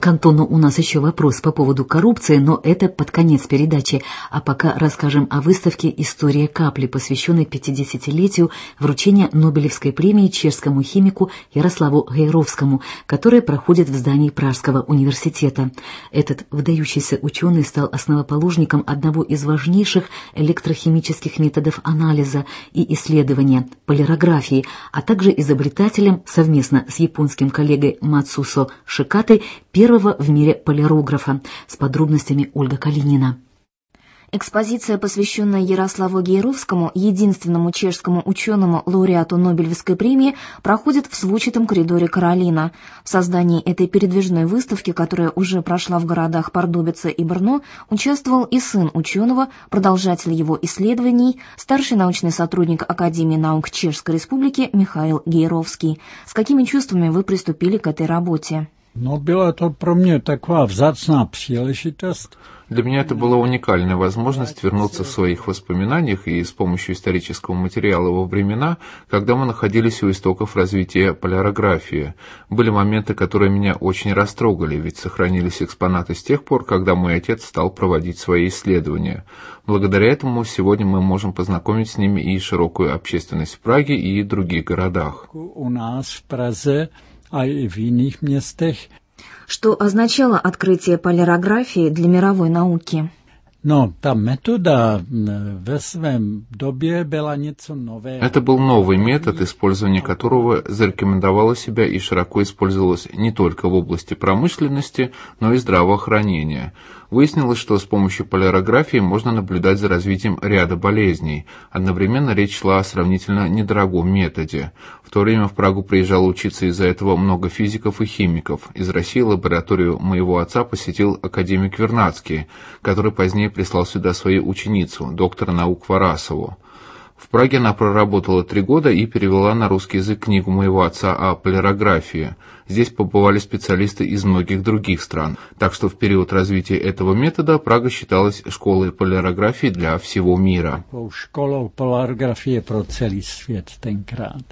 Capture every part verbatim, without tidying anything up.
К Антону у нас еще вопрос по поводу коррупции, но это под конец передачи. А пока расскажем о выставке «История капли», посвященной пятидесятилетию вручения Нобелевской премии чешскому химику Ярославу Гейровскому, которая проходит в здании Пражского университета. Этот выдающийся ученый стал основоположником одного из важнейших электрохимических методов анализа и исследования – полярографии, а также изобретателем совместно с японским коллегой Мацусо Шикатой первого в мире полярографа. С подробностями Ольга Калинина. Экспозиция, посвященная Ярославу Гейровскому, единственному чешскому ученому, лауреату Нобелевской премии, проходит в сводчатом коридоре Каролина. В создании этой передвижной выставки, которая уже прошла в городах Пордубице и Брно, участвовал и сын ученого, продолжатель его исследований, старший научный сотрудник Академии наук Чешской Республики Михаил Гейровский. С какими чувствами вы приступили к этой работе? No, byla to pro mě taková vzácná příležitost. Для меня это была уникальная возможность вернуться в своих воспоминаниях и с помощью исторического материала во времена, когда мы находились у истоков развития полярографии. Были моменты, которые меня очень растрогали, ведь сохранились экспонаты с тех пор, когда мой отец стал проводить свои исследования. Благодаря этому сегодня мы можем познакомить с ними и широкую общественность в Праге и других городах. У нас в Празе, а и в иных местах. Что означало открытие полярографии для мировой науки? Но та метода в своем добе была něco новое. Это был новый метод, использование которого зарекомендовало себя и широко использовалось не только в области промышленности, но и здравоохранения. Выяснилось, что с помощью полярографии можно наблюдать за развитием ряда болезней. Одновременно речь шла о сравнительно недорогом методе. В то время в Прагу приезжало учиться из-за этого много физиков и химиков. Из России лабораторию моего отца посетил академик Вернадский, который позднее прислал сюда свою ученицу, доктора наук Варасову. В Праге она проработала три года и перевела на русский язык книгу моего отца о полярографии. Здесь побывали специалисты из многих других стран, так что в период развития этого метода Прага считалась школой полярографии для всего мира. Школой полярографии про целый свет tenkrát.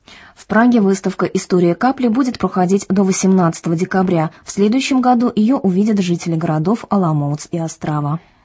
В Праге выставка «История капли» будет проходить до восемнадцатого декабря. В следующем году ее увидят жители городов Оломouc и Острава.